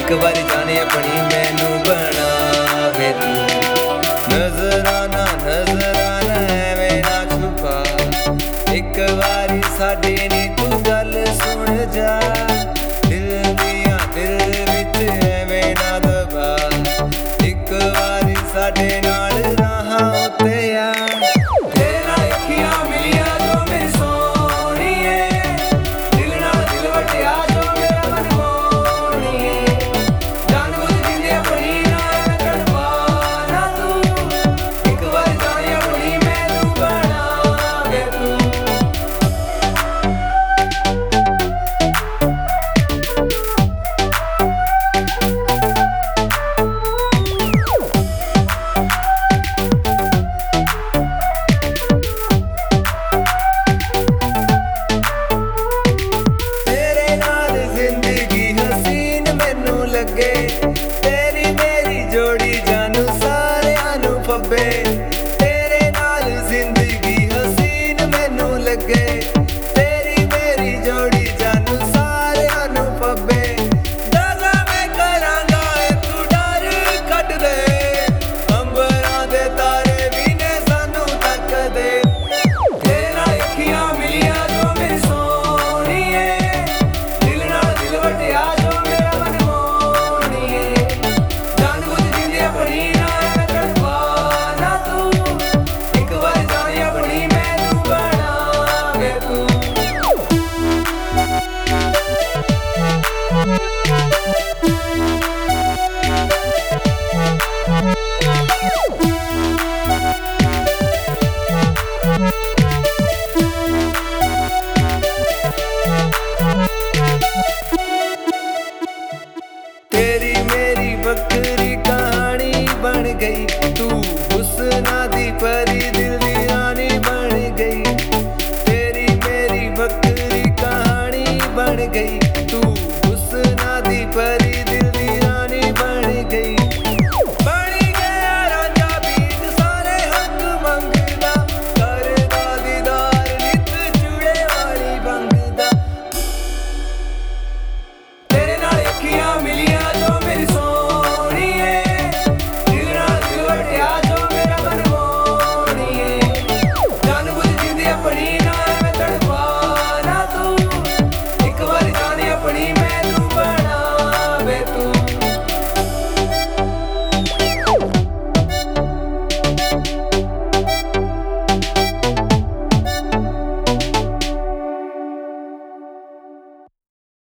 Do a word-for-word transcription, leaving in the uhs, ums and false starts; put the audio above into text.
एक बारी जाने अपनी मैनू बनावे तू। नजराना नजराना एवें ना छुपा, एक बारी साडे नी तू गल सुन जा। दिल दियां दिल विच एवें ना दबा, एक बारी साडे नाल राहां उत्ते आ। तेरे नाल अखियां मिलियां जो मेरी सोहणीए, दिल नाल दिल वटिया जो मेरा मन मोहणीए। जान बुझ जिंदे अपनी ना एवें तड़पाना तू, एक बारी जाने अपनी मैनू बनावे तू। तेरी मेरी जोड़ी जानू सारियां नू फब्बे, तेरे नाल जिंदगी हसीन मैनू लगे। तेरी मेरी जोड़ी जानू सारियां नू फब्बे, दागा मैं करांगा तू डर कट दे। अंबरां दे तारे भी ने सानू तक दे। तेरे नाल अखियां मिलियां जो मेरी सोहणीए, दिल नाल दिल वटिया जो मेरा मन तेरी मेरी बकरी कहानी बन गई, तू हुस्ना दी परी दिल दी रानी बन गई। तेरी मेरी बकरी कहानी बन गई, तू हुस्ना दी परी दिल